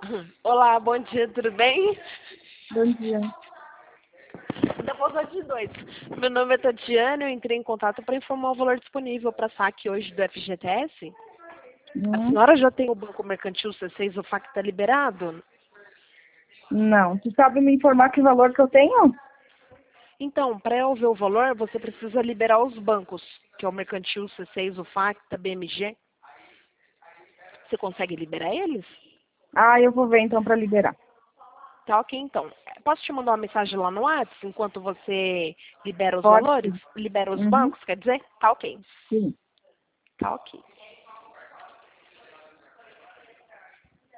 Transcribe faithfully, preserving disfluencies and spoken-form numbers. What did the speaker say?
Olá, bom dia, tudo bem? Bom dia. Ainda vou usar de dois. Meu nome é Tatiana, eu entrei em contato para informar o valor disponível para saque hoje do F G T S. A Hum? senhora já tem o Banco Mercantil C seis, o F A C está liberado? Não. Tu sabe me informar que valor que eu tenho? Então, para eu ver o valor, você precisa liberar os bancos, que é o Mercantil C seis, o F A C, a B M G. Você consegue liberar eles? Ah, eu vou ver então para liberar. Tá ok, então. Posso te mandar uma mensagem lá no WhatsApp enquanto você libera os Pode valores? sim. Libera os Uhum. bancos, quer dizer? Tá ok. Sim. Tá ok.